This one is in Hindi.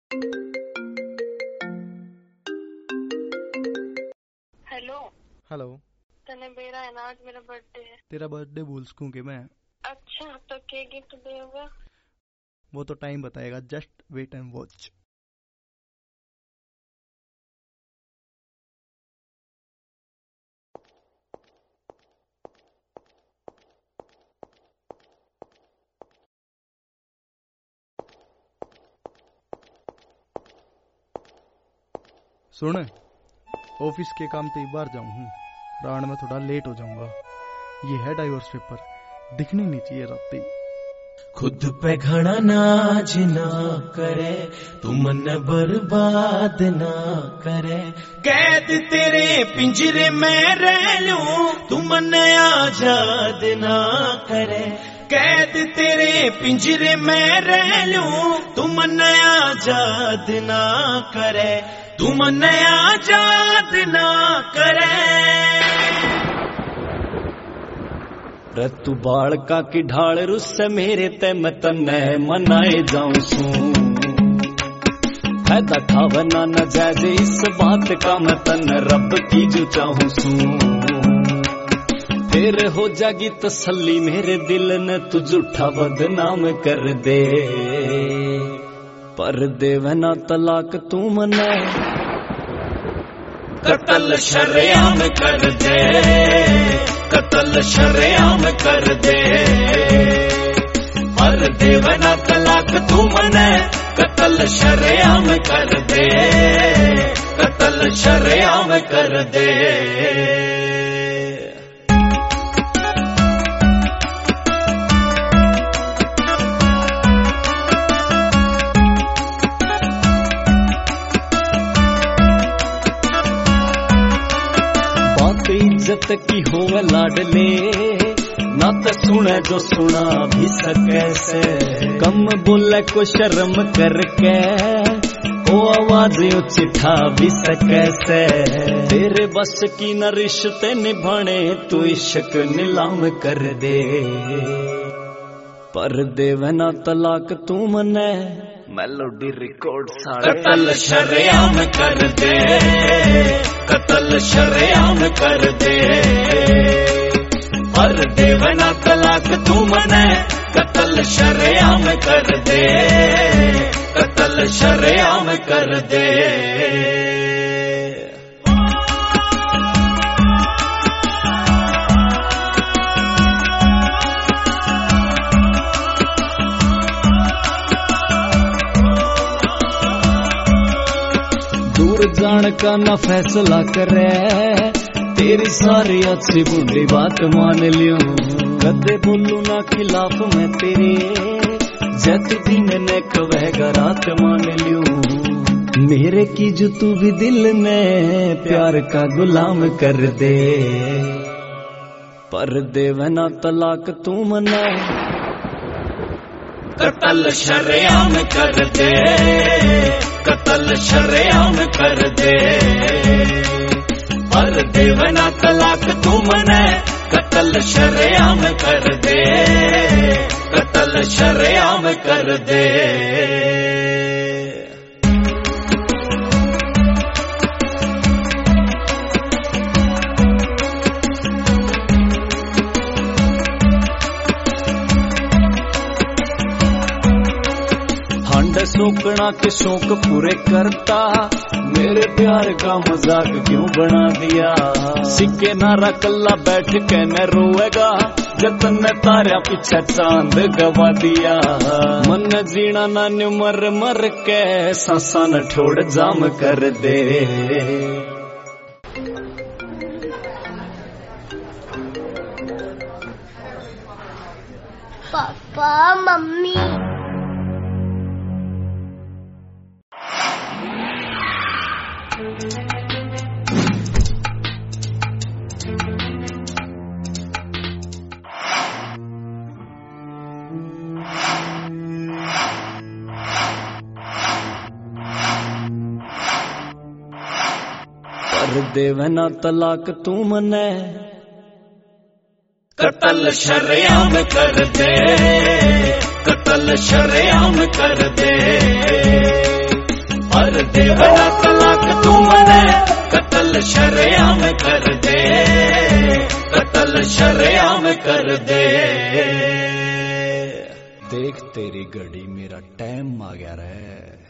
Hello hello. तने मेरा है ना, आज मेरा बर्थडे है। तेरा बर्थडे भूल सकूं कि मैं? अच्छा, तो क्या गिफ्ट देगा? वो तो टाइम बताएगा, जस्ट वेट एंड वॉच। सुन, ऑफिस के काम तो एक बार जाऊं हूँ, रात में थोड़ा लेट हो जाऊंगा। ये है डाइवोर्स पेपर, दिखने नहीं चाहिए राती। खुद पे घड़ा नाज ना करे, तू मन बर्बाद ना करे। कैद तेरे पिंजरे में रह लूं, तू मन आजाद ना करे। कैद तेरे पिंजरे में रह लूं, तू मन आजाद ना करे। तू मन आजाद ना करे। रतु बालका की ढाल रुस मेरे ते मैं तन्ने मनाए जाऊं सू। फायदा खावना न जाजे इस बात का मैं तन्ने रब की जो चाहूं सू। फिर हो जागी तसल्ली मेरे दिल ने तू झूठा बदनाम कर दे। पर देवना तलाक तू मने, कत्ल शरेआम कर दे। कत्ल शरेआम कर दे। पर देवना तलाक तू मने, कत्ल शरेआम कर दे। कत्ल शरेआम कर दे। इज्जत की होवे लाडले, ना तो सुने जो सुना भी सके से। कम बोले को शर्म करके, ओ आवाज उठा भी सके से। तेरे बस की न रिश्ते निभाने, तू इश्क नीलाम कर दे। पर देवना तलाक तू मने, मेलोडी रिकॉर्ड सारे। कत्ल शरेआम कर दे। कत्ल शरेआम कर दे। पर देवना तलाक तू मने, कत्ल शरेआम कर दे। कत्ल शरेआम कर दे। जान का ना फैसला करे, तेरी सारी अच्छी बुरी बात मान लियो। कदे बोलू ना खिलाफ मैं तेरे, जत भी मैंने कहेगा रात मान लियो। मेरे की जो तू भी दिल में प्यार का गुलाम कर दे। पर देवना तलाक तू मना, कत्ल शरेआम कर दे। कत्ल शरेआम कर दे। पर देवना तलाक तू मने, कत्ल शरेआम कर दे। कत्ल शरेआम कर दे। सोकना के शौक पूरे करता, मेरे प्यार का मजाक क्यों बना दिया। सिक्के नारा कल्ला बैठ के न रोएगा, जतन ने तारा पीछे चांद गवा दिया। मन जीना ना मर मर के, सांसा न ठोड़ जाम कर दे। पापा मम्मी, पर देवना तलाक तू मने, कत्ल शरेआम कर दे। कत्ल शरेआम कर दे। कर दे, लाख लाख तू मने कत्ल शरेआम कर दे, कत्ल शरेआम कर दे। देख तेरी घड़ी मेरा टाइम आ गया रे।